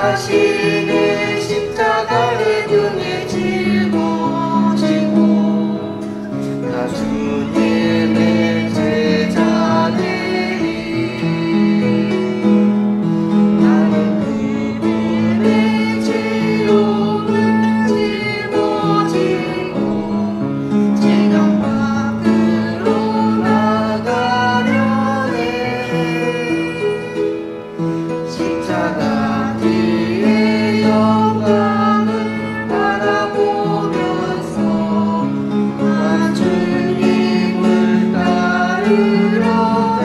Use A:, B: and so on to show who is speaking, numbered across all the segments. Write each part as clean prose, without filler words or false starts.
A: 자신의 십자가를 등에 짊어지고 나 주님의 제자되리. 나는 그분의 지옥을 짊어지고 지강 밖으로 나가려네. 십자가 뒤에 영광을 바라보면서 나 주님을 따르려네.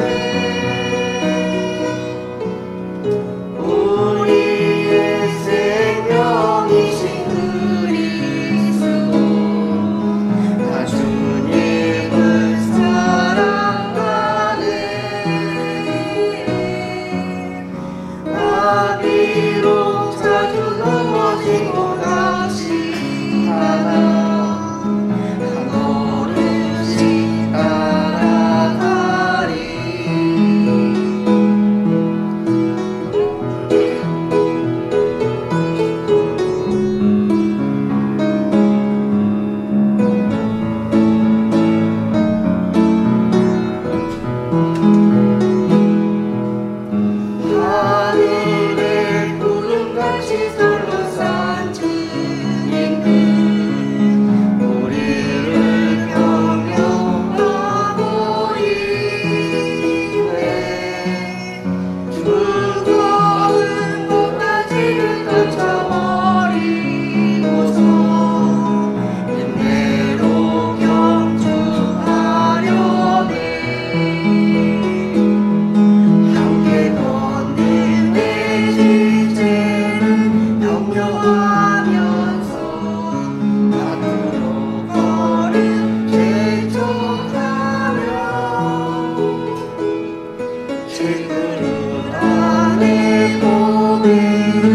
A: 우리의 생명이신 그리스도 나 주님을 사랑하네. 비록 자주 넘어지고 다시 하나 한 걸음씩 따라가리. 하늘에 구름같이 둘러싼 주님은 우리를 경영하고 있네. 즐거운 것까지를 던져버리고서 은혜로 경주하려네. 함께 걷는 내 실제는 명령하면서 앞으로 걸음 재촉하며 제 그릇 안에 보내